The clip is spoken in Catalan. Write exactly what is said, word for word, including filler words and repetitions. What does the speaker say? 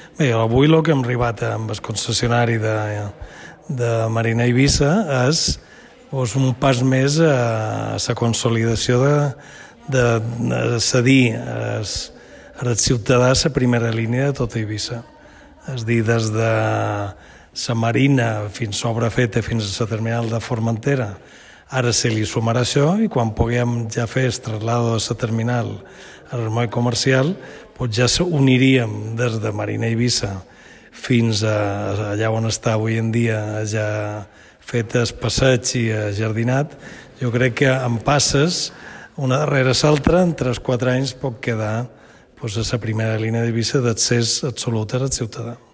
Bé, avui el que hem arribat amb el concessionari de, de Marina Eivissa és doncs, un pas més a la consolidació de, de, de cedir al ciutadà la primera línia de tota Eivissa. És a dir, des de la Marina fins a obra feta fins a la terminal de Formentera, ara se li sumarà això i quan puguem ja fer el traslado de la terminal al moll comercial, doncs ja uniríem des de Marina Eivissa fins a allà on està avui en dia ja fet el passeig i jardinat. Jo crec que amb passes, una darrere l'altra, en tres o quatre anys pot quedar doncs, a la primera línia d'Eivissa d'accés absolut al ciutadà.